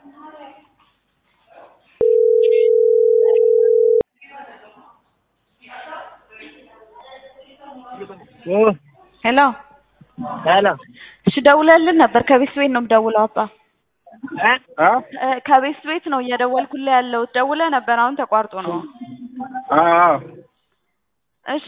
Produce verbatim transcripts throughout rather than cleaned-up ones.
Oh, hello hello. እሺ ደውለልን ነበር ከቤት ቤት ነው የምደውለው አባ እ አ ከቤት ቤት ነው እየደወልኩልህ ያለው ደውለህ ነበር አሁን ተቋርጦ ነው አዎ እሺ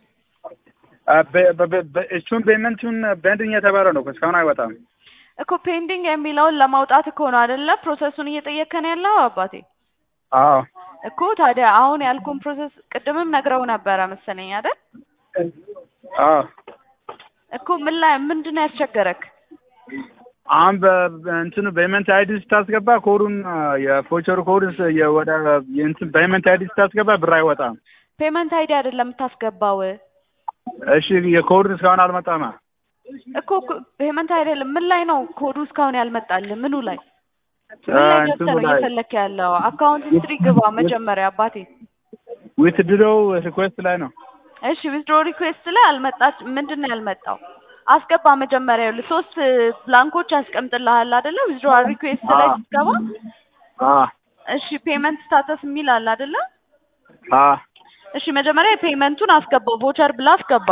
እሱን ፔመንቱን ቤንዲንግ የተባለ ነው እስካሁን አይወጣም እኮ ፔንዲንግ የሚለውን ለማውጣት እኮ ነው አይደለ ፕሮሰሱን እየጠየከን ያለው አባቴ አዎ እኮ ታዲያ አሁን ያልኩን ፕሮሰስ ቅድምም ነግረው ነበር መሰለኝ አይደል አዎ እኮ ምን ላይ ምንድነው ያስቸገረክ አሁን በእንትኑ ፔመንት አይዲ ስታስገባ ኮዱን የፎቸር ኮድስ የወደ የእንትን ፔመንት አይዲ ስታስገባ ብር አይወጣም ፔመንት አይዲ አይደለም የምታስገባው እሺ የኮድ እስካሁን አልመጣማ እኮ ፔመንት አይደለም ምን ላይ ነው ኮዱ እስካሁን ያልመጣልህ ምኑ ላይ ምን ላይ ገብተህ ነው እየፈለክ ያለው አካውንት ሂስትሪ ግባ መጀመሪያ አባቴ ዊትድሮ ሪኩዌስት ላይ ነው እሺ ዊዝድሮ ሪኩዌስት ላይ አልመጣች ምንድነው ያልመጣው አስገባ መጀመሪያ ለሶስት ብላንኮች አስቀምጥልሃል አይደለ ዊዝድሮ ሪኩዌስት ላይ ስትገባ አ እሺ ፔመንት ስታተስ የሚል አለ አይደለ አ እሺ መጀመሪያ ፔመንቱን አስገባው ቮቸር ብላ አስገባ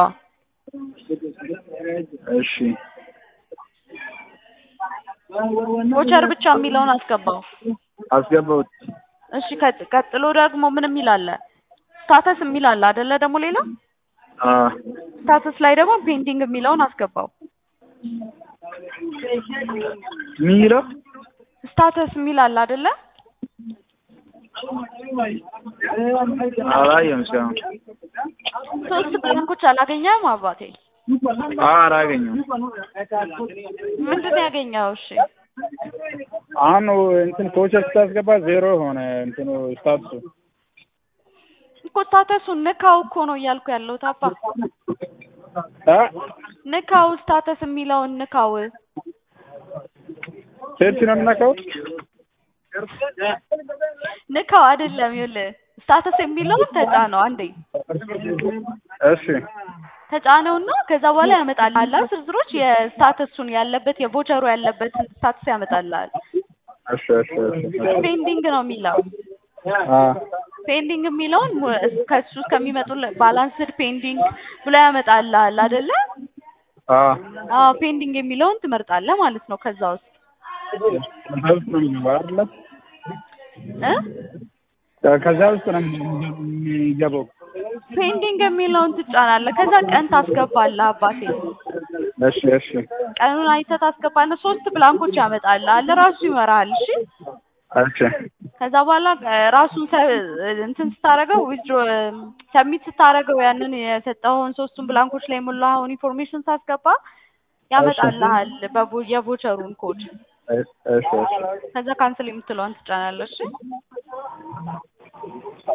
እሺ ቮቸር ብቻ የሚለውን አስገባው አስገባው እሺ ቀጥሎ ደግሞ ምንም ይላል ስታተስ የሚል አለ አይደለ ደግሞ ሌላ አ ስታተስ ላይ ደግሞ ፔንዲንግ የሚለውን አስገባው ሚሎ ስታተስ የሚል አለ አይደለ አላየም ሰው ሶስት ብላንኮች አላገኘህም አባቴ አላገኘም ምንድን ነው ያገኘው እሺ አሁን እንትን ፎቸር ስታስገባ ዜሮ ሆነ እንትኑ ስታትሱ እኮ ስታተሱን ንካው እኮ ነው እያልኩ ያለው ታባ አ ንካው ስታተስ የሚለውን ንካው ሴት ነው የምነካው ንካው አይደለም ይኸውልህ ስታተስ የሚለውን ተጫነው አንዴ እሺ ተጫነውና ከዛ በኋላ ያመጣልሃል ዝርዝሮች የስታተሱን ያለበት የቮቸሩ ያለበት ስታተስ ያመጣልሃል እሺ እሺ ፔንዲንግ ነው የሚለው አ ፔንዲንግ የሚለውን ከሱ እስከሚመጡ ባላንስድ ፔንዲንግ ብሎ ያመጣልሃል አይደለ አ አዎ ፔንዲንግ የሚለውን ትመርጣለህ ማለት ነው ከዛ ውስጥ ከዛ ውስጥ ነው የሚገባው እ ከዛ ውስጥ ነው የሚገባው ፔንዲንግ የሚለውን ትጫናለህ ከዛ ቀን ታስገባለህ አባቴ እሺ እሺ ቀኑን አይተህ ታስገባለህ ሶስት ብላንኮች ያመጣልሃል ራሱ ይመራል እሺ እሺ ከዛ በኋላ ራሱን እንትን ስታረገው ዊዝድሮ ሰሚት ስታረገው ያንን የሰጠውን ሶስቱን ብላንኮች ላይ ሞላውን ኢንፎርሜሽን ታስገባ ያመጣልሃል የቮቸሩን ኮድ እሺ እሺ ከዛ ካንስል የምትለውን ትጫናለህ እሺ